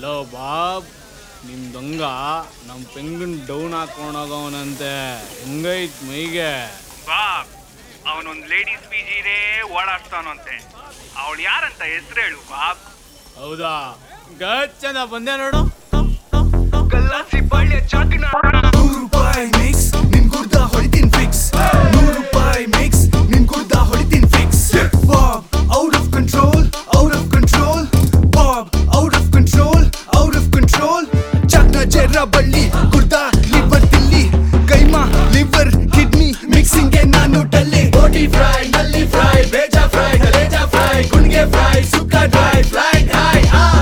Hello Bob, ನಿಮ್ ದೊಂಗ ನಮ್ಮ ಪೆಂಗನ್ down ಹಾಕೊಂಡೋಗವನಂತೆ. ಹೆಂಗೈತ್ ಮೈಗೆ? ಬಾಬ್, ಅವನೊಂದು ಲೇಡೀಸ್ ಪಿಜಿನೇ ಓಡಾಡ್ತಾನಂತೆ. ಅವಳು ಯಾರಂತ ಹೆಸರು ಹೇಳು ಬಾಬ್. ಹೌದಾ? ಗಚ್ಚಂದ ಬಂದೆ ನೋಡು. ಗಲ್ಲಾಸಿ ಬಳ್ಳಿಯ ಚಾಕಿನ ₹100 ಮಿಕ್ಸ್ ನಿನ್ ಗುರ್ದ ಹೊಡಿತೀನಿ ಫಿಕ್ಸ್. ₹100 ಮಿಕ್ಸ್ ನಿನ್ ಗುರ್ದ ಹೊಡಿತೀನಿ fix. Bob out of control, out of control. Bob out of control, out of control. ಚಕ್ನ ಜೆರ್ರ ಬಳ್ಳಿ ಗುರ್ದ ಲಿವರ್ ತಿಲ್ಲಿ. ಕೈಮಾ ಲಿವರ್ ಕಿಡ್ನಿ ಮಿಕ್ಸಿಂಗ್ ಗೆ ನಾನು ಡಲ್ಲಿ. ಬೋಟಿ ಫ್ರೈ, ನಲ್ಲಿ ಫ್ರೈ, ಬೇಜಾ ಫ್ರೈ, ಕಲೇಜಾ ಫ್ರೈ, ಗುಂಡ್ಗೆ ಫ್ರೈ, ಸುಕ್ಕ ಡ್ರೈ, ಫ್ಲೈಟ್ ಹೈ.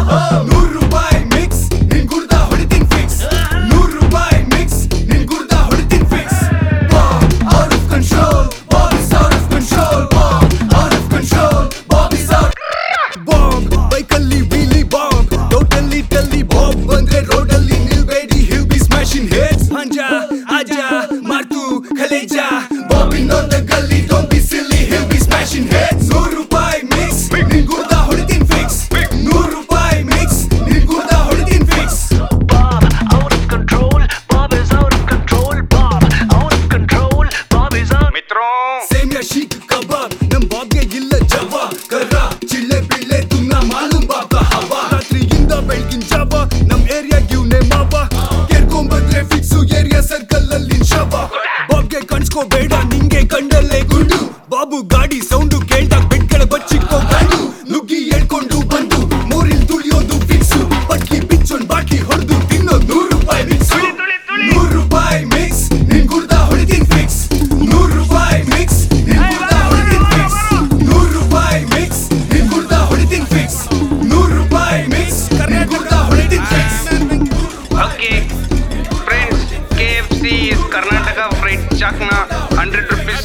₹100 ಮಿಕ್ಸ್ ನಿನ್ ಗುರ್ದ ಹೊಡಿತೀನಿ ಫಿಕ್ಸ್. ₹100 ಮಿಕ್ಸ್ ನಿನ್ ಗುರ್ದ ಹೊಡಿತೀನಿ fix. Bob out of control, Bob is out of control. Bob out of control, Bob is out. Bomb ಬೈಕಲ್ಲಿ ವೀಲಿ ಬಾಂಬ್, ಟೋಟಲಿ ಟಲ್ಲಿ ಬಾಂಬ್ ಬಂದ್ರೆ ರೋಡಲ್ಲಿ ನಿಲ್ಬೇಡಿ, he'll be smashing heads. ಹಂಜಾ ಆಜಾ ಮಾರ್ತು ಕಲೇಜಾ, Bob in on the galli, don't be silly, he'll be smashing heads. ₹100 mix ನಿನ್ ಗುರ್ದ ಹೊಡಿತೀನಿ ಫಿಕ್ಸ್. ₹100 ಮಿಕ್ಸ್ ನಿನ್ ಗುರ್ದ ಹೊಡಿತೀನಿ fix. Bob, out of control. Bob is out of control. Bob, out of control. Bob is out. ಮಿತ್ರೋ ಸೇಮ್ಯಾ ಶೀಕ್ ಕಬಾಬ್ ನಮ್ ಬಾಬ್ಗೆ ಇಲ್ಲ ಜವಾಬ್. ಕರ್ರ ಚಿಳ್ಳೆ ಬಿಳ್ಳೆ ತುನ್ನ ಮಾಲೂಮ್ ಬಾಬ ಹವಾ. ರಾತ್ರಿಯಿಂದ ಬೆಳಗಿನ ಜಾವ ನಮ್ ಏರಿಯಾ ಗಿವ್ನೆ ಮಾವ. ಕೇರ್ಕೊಂಬಂದ್ರೆ ಫಿಕ್ಸು ಏರಿಯಾ ಸರ್ಕಲ್ ಅಲ್ಲಿ ಶವ. ಬಾಬ್ಗೆ ಕಾಣಿಸ್ಕೋಬೇಡ ನಿಂಗೆ ಕಂಡಲ್ಲೇ ಗುಂಡು. ಬಾಬು ಗಾಡಿ ಸೌಂಡು ಕೇಳ್ದಾಗ ಬೆಟ್ಗಳ ಬಚ್ಚಿಕ್ಕೋ ಗಂಡು. ನುಗ್ಗಿ ಹೇಳ್ಕೊಂಡು ಬಂದು ಮೂರಿಲ್ ತುಳಿಯೋದು ಫಿಕ್ಸು. ಪಟ್ಲಿ ಬಿಚ್ಚೊಂಡ್ ಬಾಟ್ಲಿ ಹೊಡೆದು ತಿನ್ನೋದು ₹100 ಮಿಕ್ಸ್. ₹100 ಮಿಕ್ಸ್ ನಿನ್ ಗುರ್ದ ಹೊಡಿತೀನಿ ಫಿಕ್ಸ್. ₹100 ಮಿಕ್ಸ್ ನಿನ್ ಗುರ್ದ ಹೊಡಿತೀನಿ ಫಿಕ್ಸ್. ₹100 ಮಿಕ್ಸ್ ನಿನ್ ಗುರ್ದ ಹೊಡಿತೀನಿ ಫಿಕ್ಸ್. ₹100 ಮಿಕ್ಸ್ ನಿನ್ ಗುರ್ದ ಹೊಡಿತೀನಿ fix. Okay friends, KFC is Karnataka fried chakna ₹100